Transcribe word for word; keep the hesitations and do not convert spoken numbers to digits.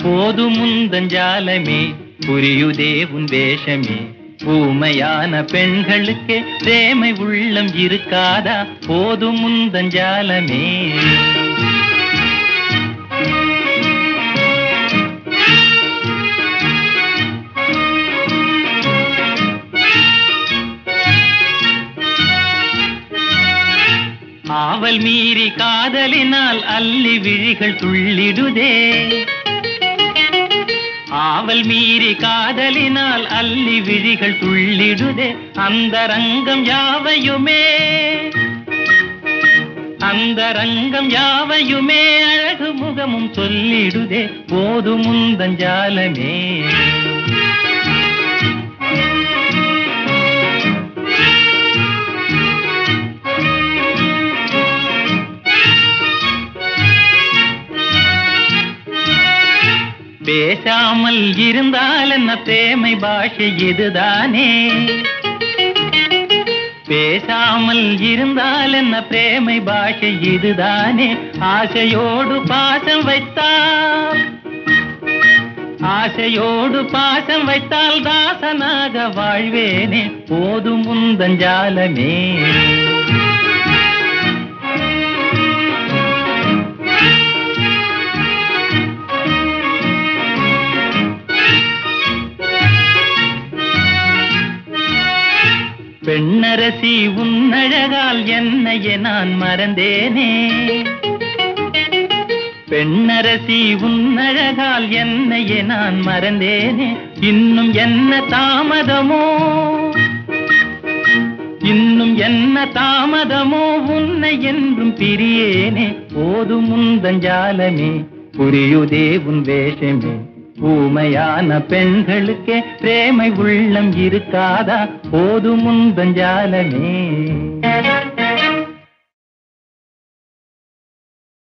போதுமுந்தஞ்சாலமே புரியுதே உன் வேஷமே. ஊமையான பெண்களுக்கே பிரேமை உள்ளம் இருக்காதா? போதுமுந்தஞ்சாலமே. ஆவல் மீறி காதலினால் அல்லி விழிகள் துள்ளிடுதே. ஆவல் மீறி காதலினால் அல்லி விழிகள் துள்ளிடுதே. அந்த ரங்கம் யாவையுமே அந்த ரங்கம் யாவையுமே அழகு முகமும் சொல்லிடுதே. போதுமுந்தஞ்சாலமே. பேசாமல் இருந்தால் என்ன பிரேமை பாஷை இதுதானே. பேசாமல் இருந்தால் என்ன பிரேமை பாஷை இதுதானே. ஆசையோடு பாசம் வைத்தால் ஆசையோடு பாசம் வைத்தால் தாசனாக வாழ்வேனே. போதுமுந்தஞ்சாலமே. பெண்ணரசி உன்னழகால் என்னையே நான் மறந்தேனே. பெண்ணரசி உன்னழகால் என்னையே நான் மறந்தேனே. இன்னும் என்ன தாமதமோ இன்னும் என்ன தாமதமோ உன்னை என்றும் பிரியேனே. போதுமுந்தஞ்சாலமே புரியுதே உன் வேஷமே. ஊமையான பெண்களுக்கே பிரேமை உள்ளம் இருக்காதா? போதுமுந்தஞ்சாலமே.